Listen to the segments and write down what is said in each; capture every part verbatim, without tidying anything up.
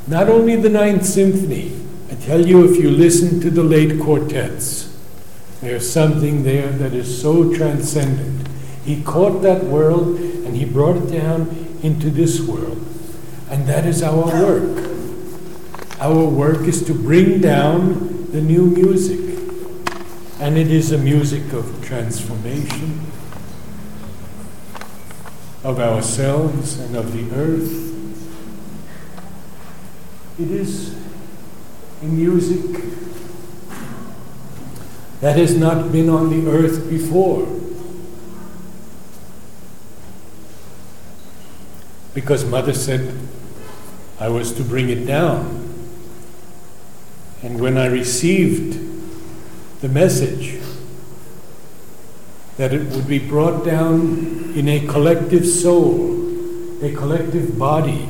Not only the Ninth Symphony, I tell you, if you listen to the late quartets, there's something there that is so transcendent. He caught that world and he brought it down into this world. And that is our work. Our work is to bring down the new music. And it is a music of transformation of ourselves and of the earth. It is a music that has not been on the earth before. Because Mother said I was to bring it down. And when I received the message that it would be brought down in a collective soul, a collective body,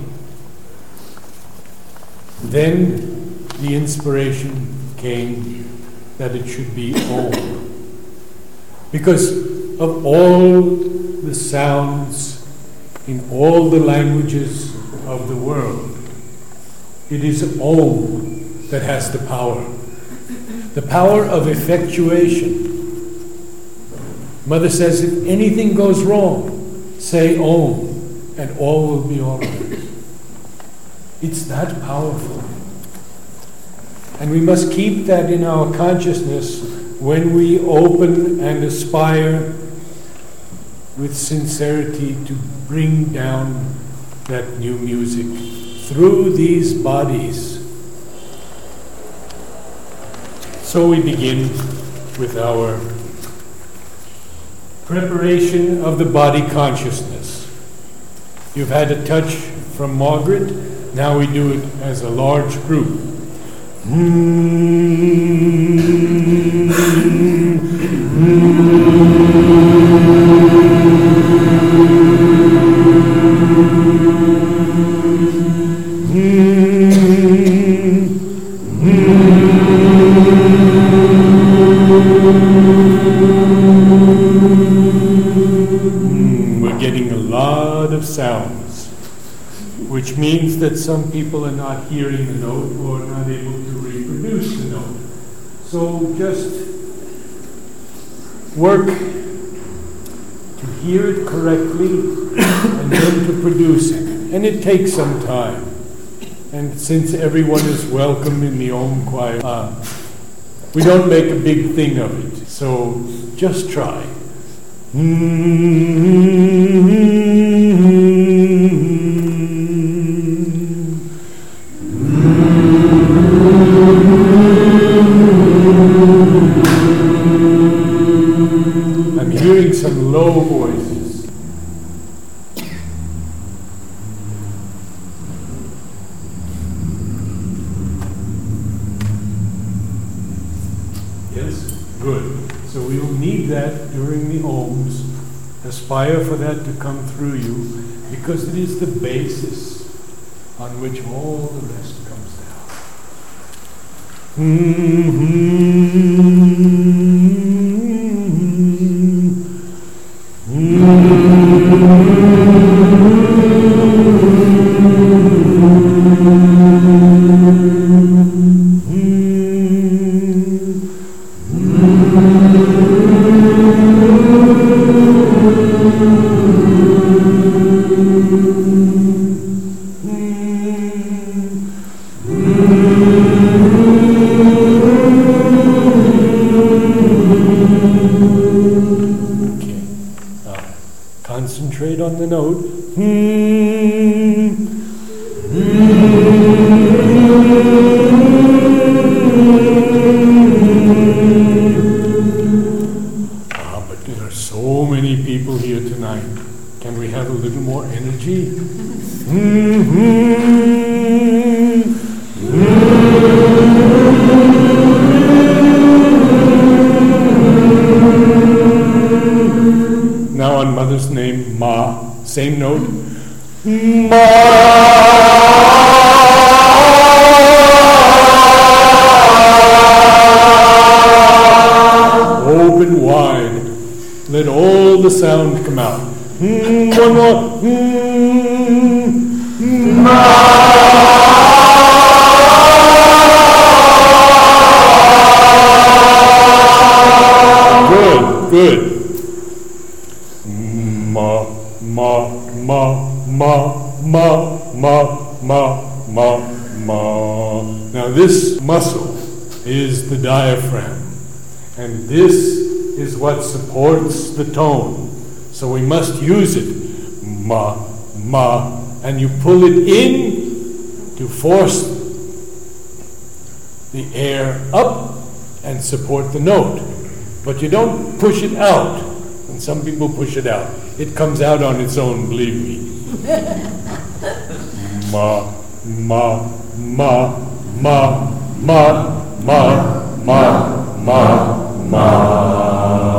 then the inspiration came that it should be Om. Because of all the sounds in all the languages of the world, it is Om that has the power. The power of effectuation. Mother says, if anything goes wrong, say Om, and all will be all right. It's that powerful. And we must keep that in our consciousness when we open and aspire with sincerity to bring down that new music through these bodies. So we begin with our preparation of the body consciousness. You've had a touch from Margaret. Now we do it as a large group. We're getting a lot of sounds, which means that some people are not hearing the note or not able to reproduce the note. So just work to hear it correctly and then to produce it. And it takes some time. And since everyone is welcome in the Om choir, uh, we don't make a big thing of it. So just try. I'm hearing some low voices. Yes? Good. So we will need that during the Oms. Aspire for that to come through you, because it is the basis on which all the rest comes down. Concentrate on the note. Ah, but there are so many people here tonight. Can we have a little more energy? Now on Mother's name, Ma, same note. Ma. Open wide. Let all the sound come out. One more. Ma. ma, ma, ma. Now this muscle is the diaphragm, and this is what supports the tone. So we must use it, ma, ma, and you pull it in to force the air up and support the note. But you don't push it out, and some people push it out. It comes out on its own, believe me. Ma, ma, ma, ma, ma, ma, ma, ma, ma.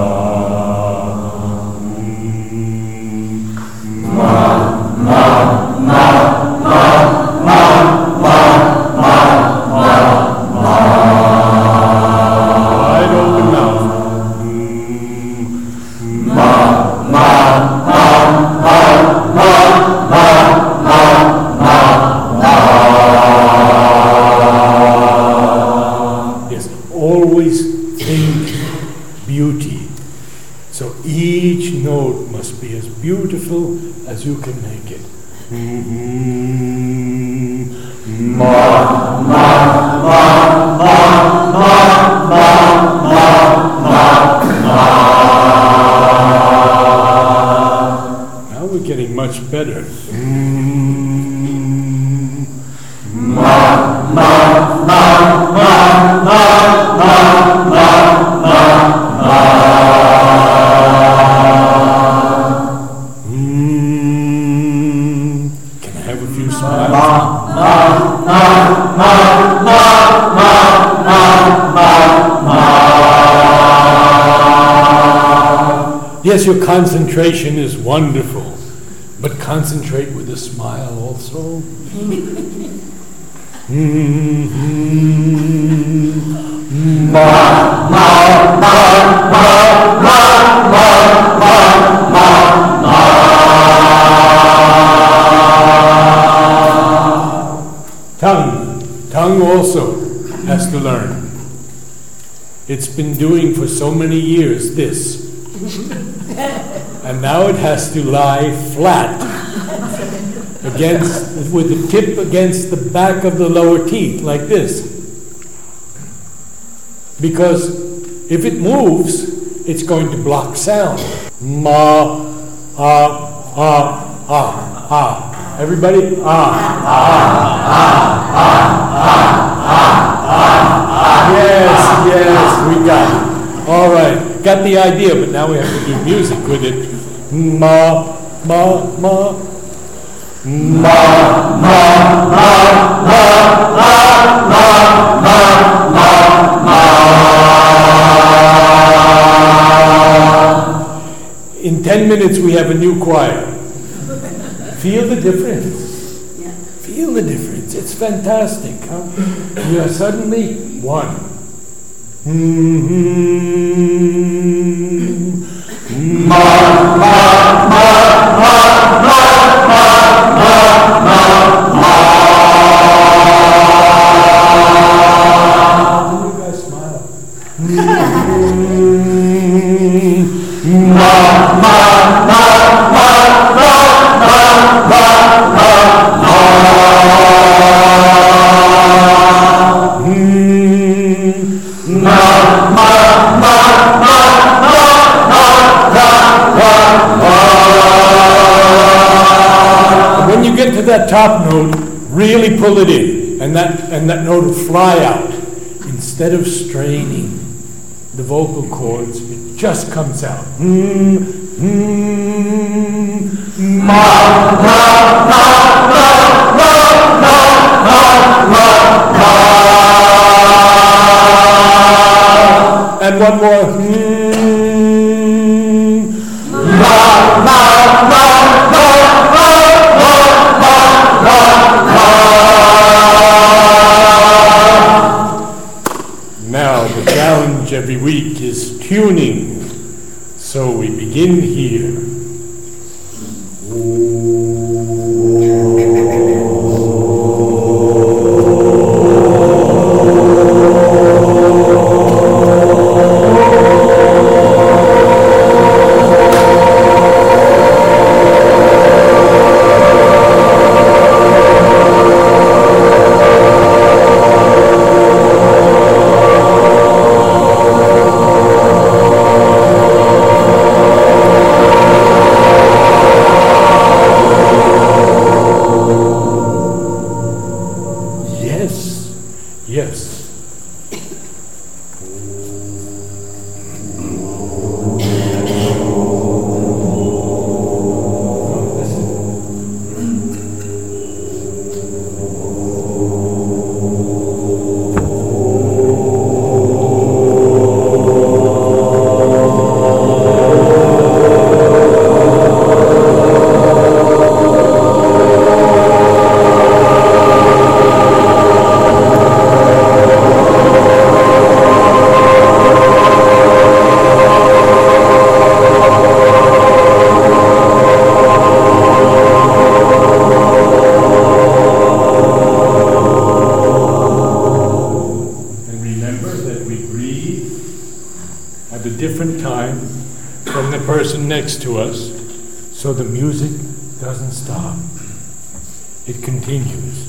Beautiful as you can make it. Mm-hmm. Ma, ma, ma, ma, ma, ma, ma, ma. Now we're getting much better. Mm-hmm. Ma, ma, ma, ma, ma, ma, ma, ma, ma. Yes, your concentration is wonderful, but concentrate with a smile also. Mm-hmm. Ma, ma, ma, ma, ma, ma, ma, ma, ma. Tongue, tongue also has to learn. It's been doing for so many years this. And now it has to lie flat against, with the tip against the back of the lower teeth, like this. Because if it moves, it's going to block sound. Ma, ah, ah, ah, ah. Everybody? Ah, ah, ah, ah, ah, ah, ah. Yes, yes, we got it. All right, got the idea, but now we have to do music with it. Ma, ma, ma. Ma, ma, ma, ma, ma, ma, ma, ma, ma. In ten minutes we have a new choir. Feel the difference. Yeah. Feel the difference. It's fantastic. Huh? You are suddenly one. Mm-hmm. Ma, ma, ma, ma, ma, ma, ma, ma, ma. You guys smile. Mm-hmm. Ma, ma, ma, ma, ma, ma, ma, ma, ma. Mm-hmm. Ma, ma, ma, ma, when you get to that top note, really pull it in, and that and that note will fly out. Instead of straining the vocal cords, it just comes out. Mm, mm, ma, ma, ma, ma, ma, ma, ma, ma. And one more. Mm, ma, ma, ma, ma, ma, ma, ma, ma. Now the challenge every week is tuning. So we begin here. Yes, yes. Different time from the person next to us, so the music doesn't stop. It continues.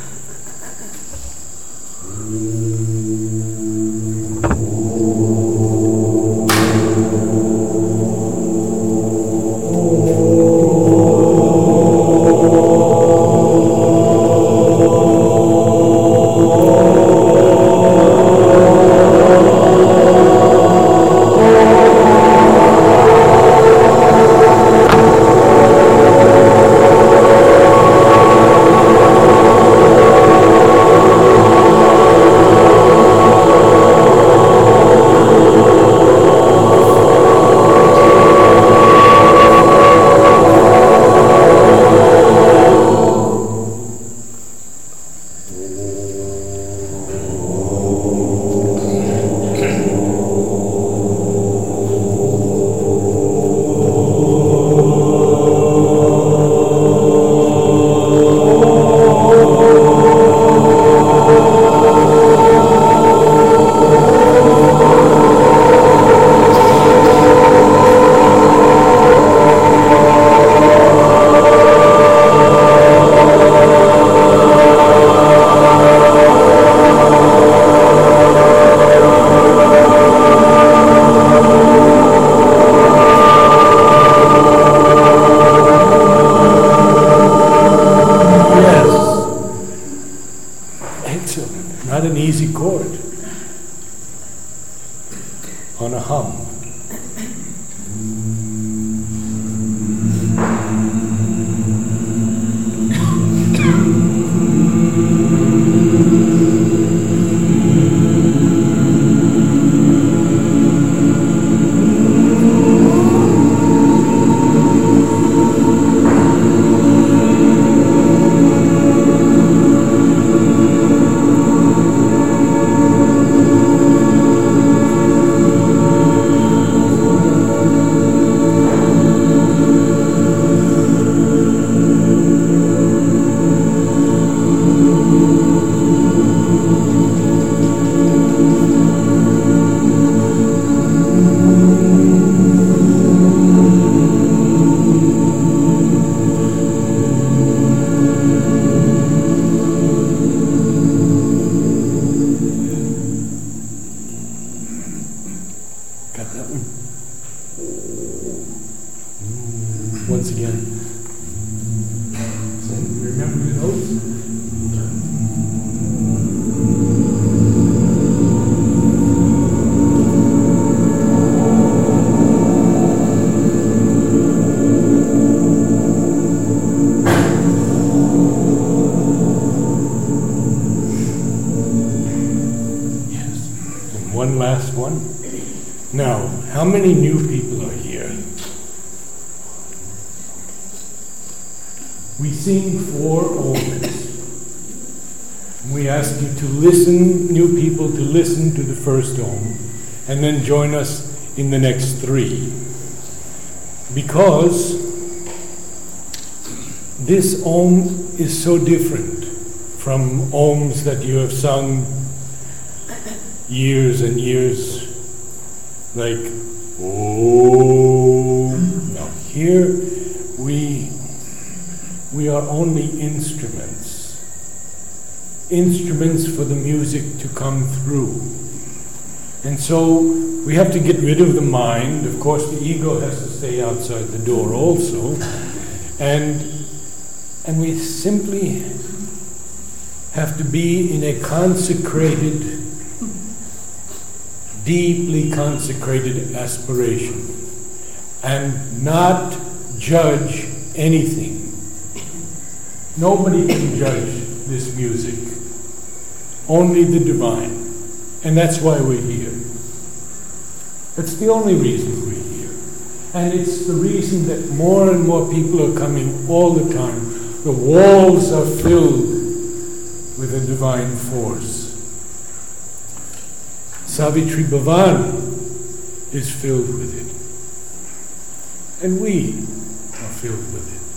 Not an easy chord on a hum. Once again. Remember your notes? Yes. And one last one. Now, how many new people are here? We sing four Oms. We ask you to listen, new people, to listen to the first Om, and then join us in the next three. Because this Om is so different from Oms that you have sung years and years, like Om. Now here we we are only instruments, instruments for the music to come through. And so we have to get rid of the mind. Of course, the ego has to stay outside the door also. And and we simply have to be in a consecrated, deeply consecrated aspiration and not judge anything. Nobody can judge this music, only the divine. And that's why we're here. That's the only reason we're here. And it's the reason that more and more people are coming all the time. The walls are filled with a divine force. Savitri Bhavan is filled with it. And we are filled with it.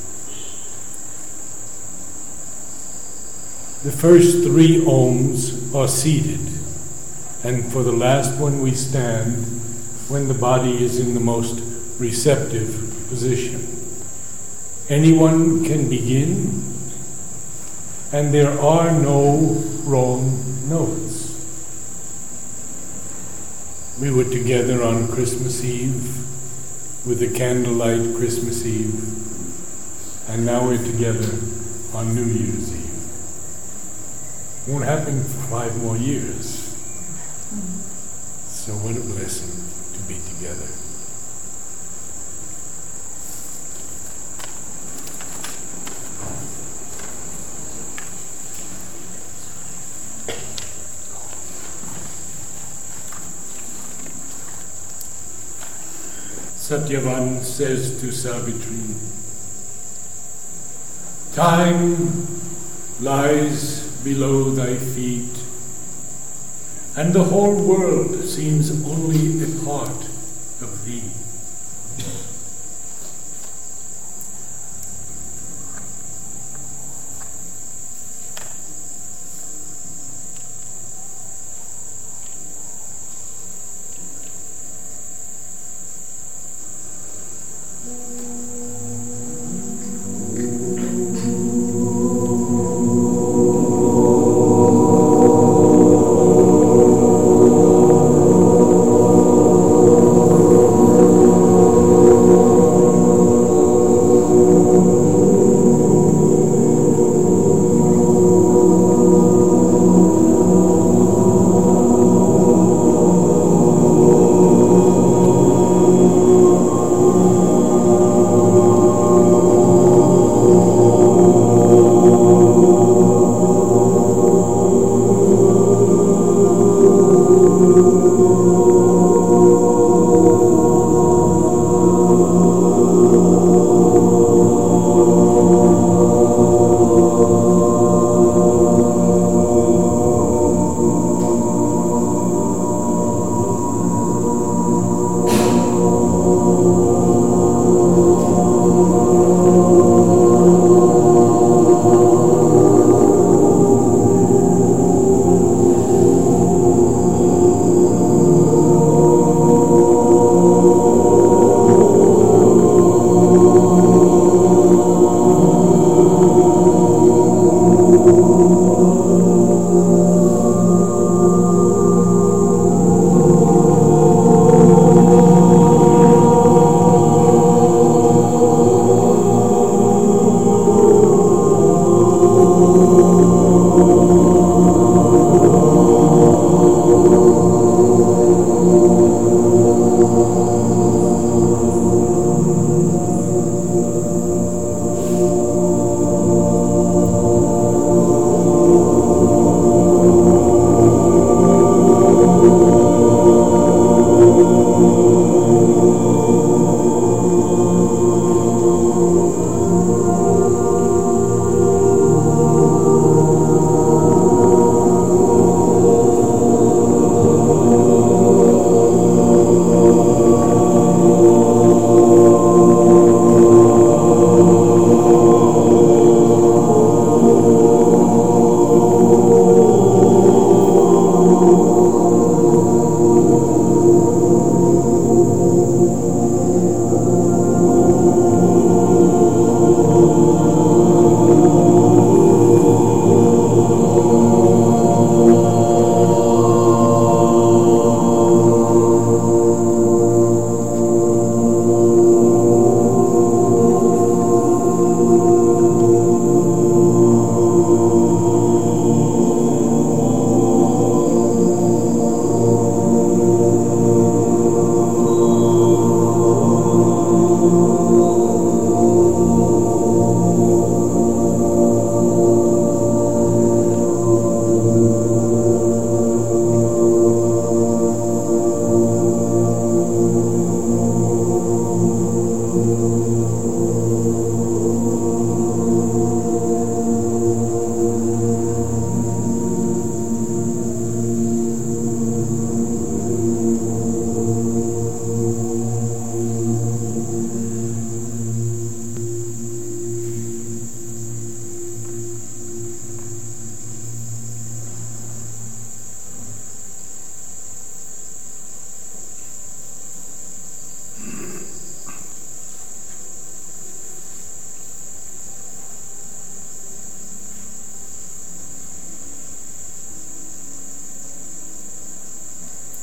The first three Oms are seated, and for the last one we stand when the body is in the most receptive position. Anyone can begin, and there are no wrong notes. We were together on Christmas Eve with the candlelight Christmas Eve, and now we're together on New Year's Eve. Won't happen for five more years. So what a blessing to be together. Satyavan says to Savitri, time lies below thy feet, and the whole world seems only a part of thee.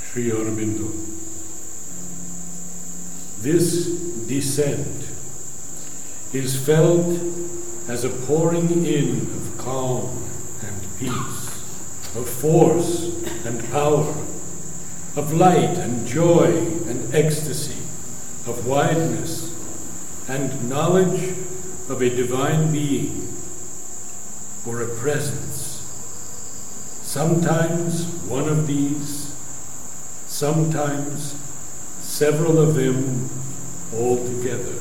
Sri Aurobindo. This descent is felt as a pouring in of calm and peace, of force and power, of light and joy and ecstasy, of wideness and knowledge of a divine being or a presence. Sometimes one of these, sometimes several of them all together.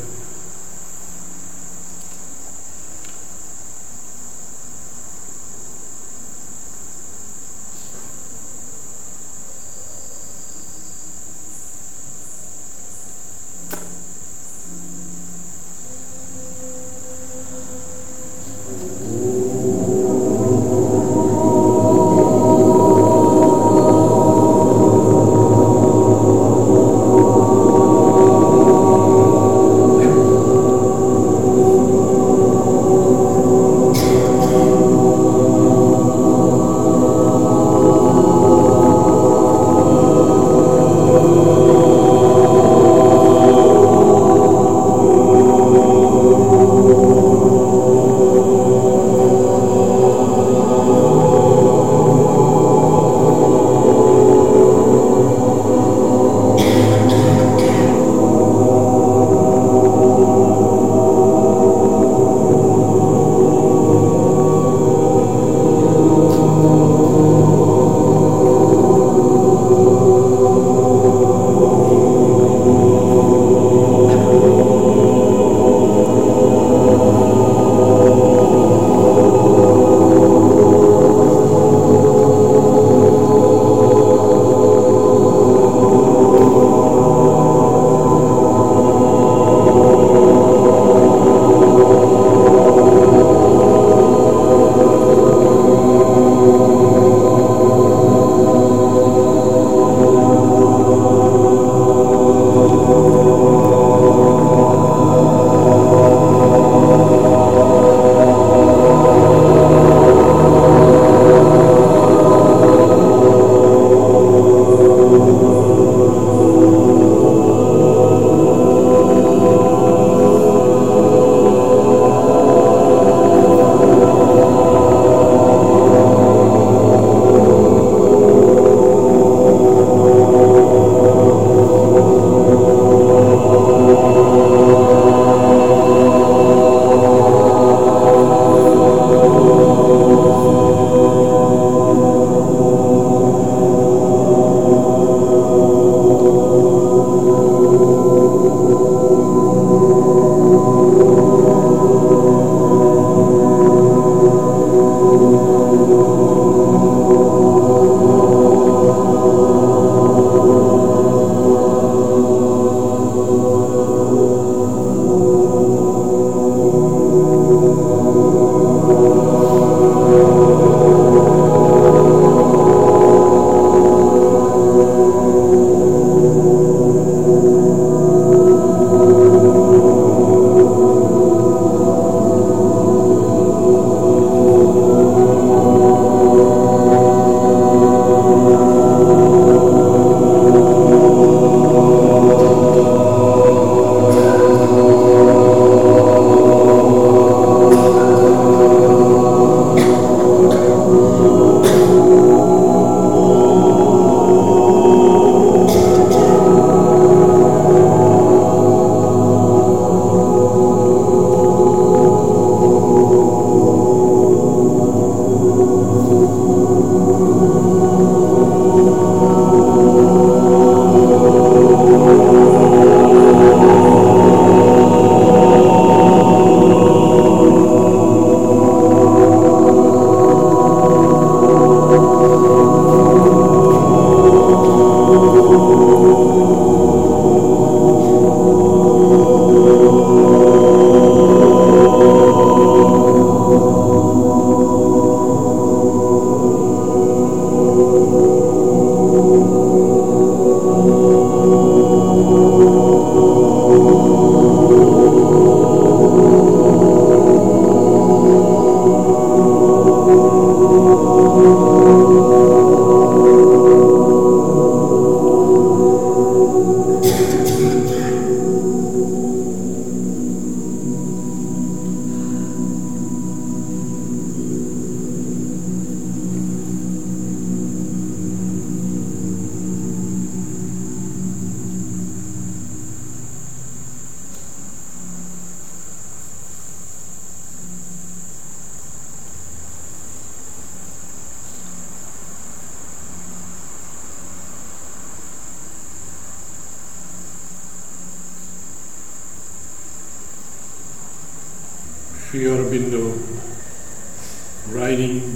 Sri Aurobindo, writing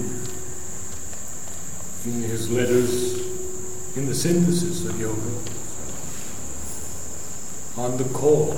in his letters in the synthesis of yoga, on the call.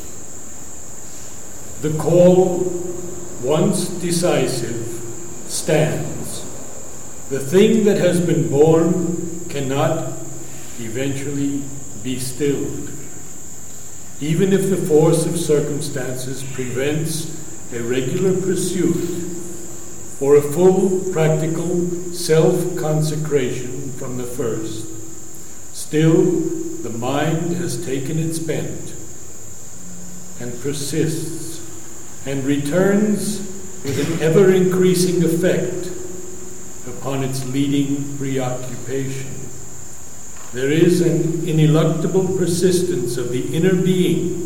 The call, once decisive, stands. The thing that has been born cannot eventually be stilled. Even if the force of circumstances prevents a regular pursuit or a full practical self-consecration from the first, still the mind has taken its bent and persists and returns with an ever-increasing effect upon its leading preoccupation. There is an ineluctable persistence of the inner being,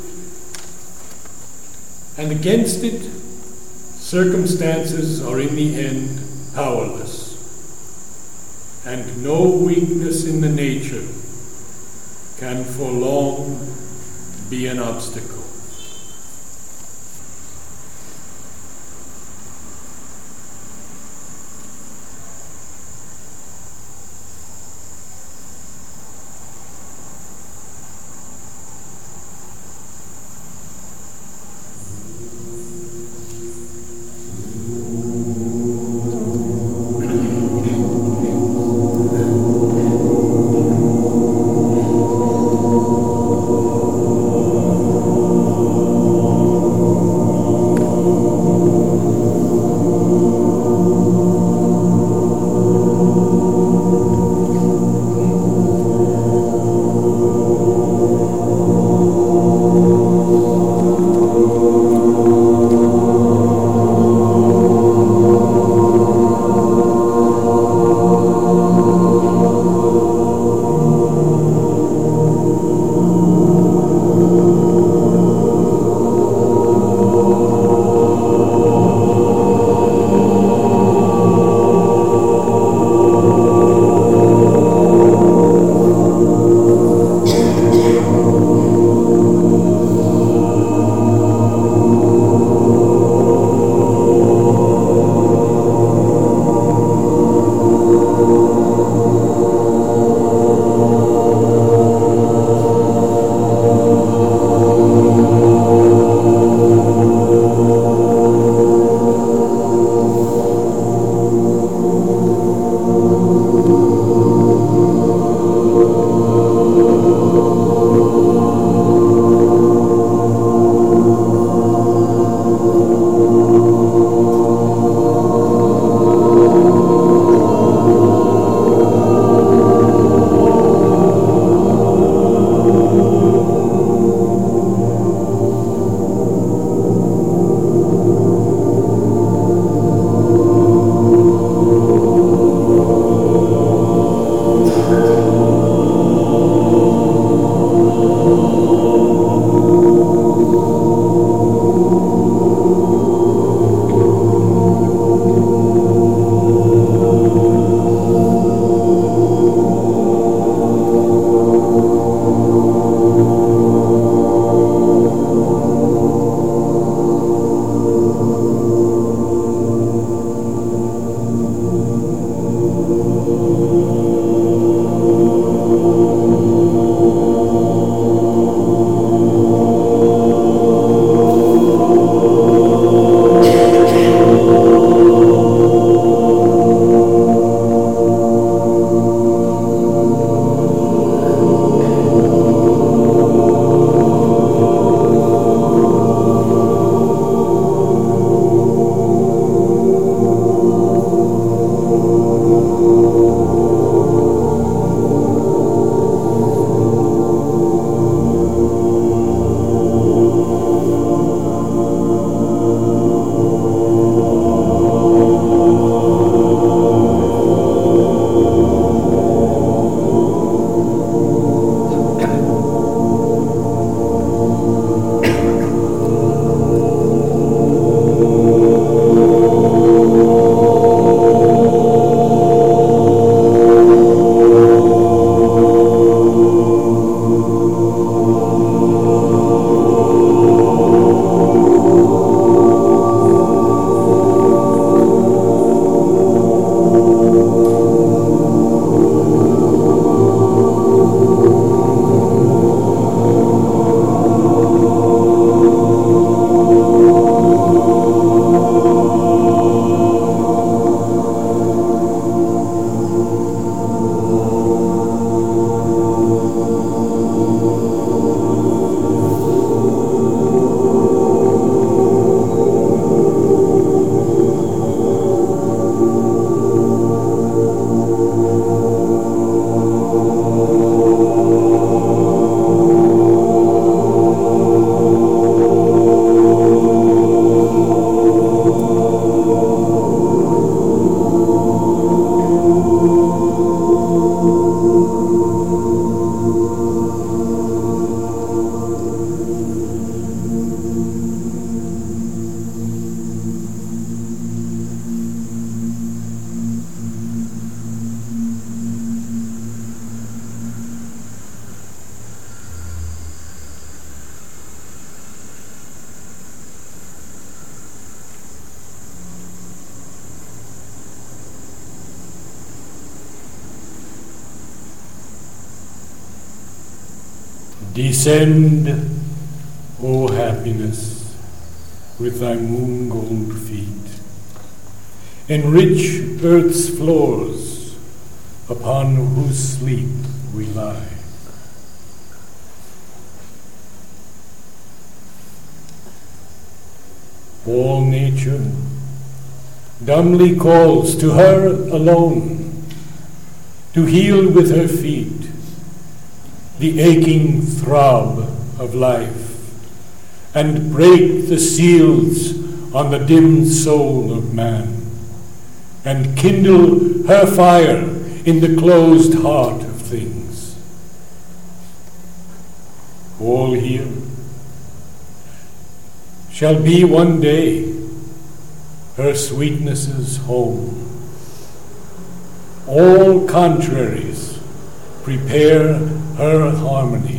and against it, circumstances are in the end powerless, and no weakness in the nature can for long be an obstacle. Descend, O happiness, with thy moon gold feet. Enrich earth's floors, upon whose sleep we lie. All nature dumbly calls to her alone, to heal with her feet the aching throb of life, and break the seals on the dim soul of man, and kindle her fire in the closed heart of things. All here shall be one day her sweetness's home. All contraries prepare her harmony.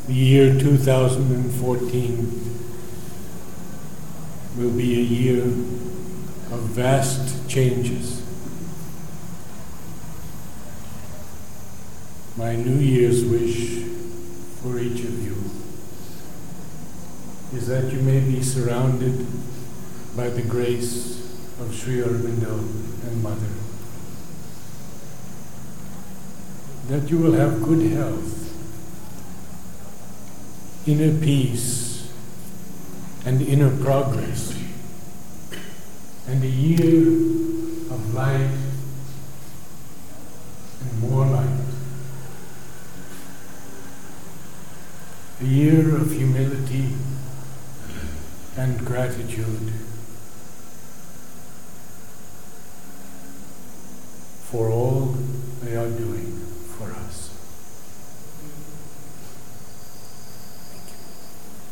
the year two thousand fourteen will be a year of vast changes. My New Year's wish for each of you is that you may be surrounded by the grace of Sri Aurobindo and Mother. That you will have good health, inner peace, and inner progress, and a year of light and more light. A year of humility and gratitude for all they are doing for us.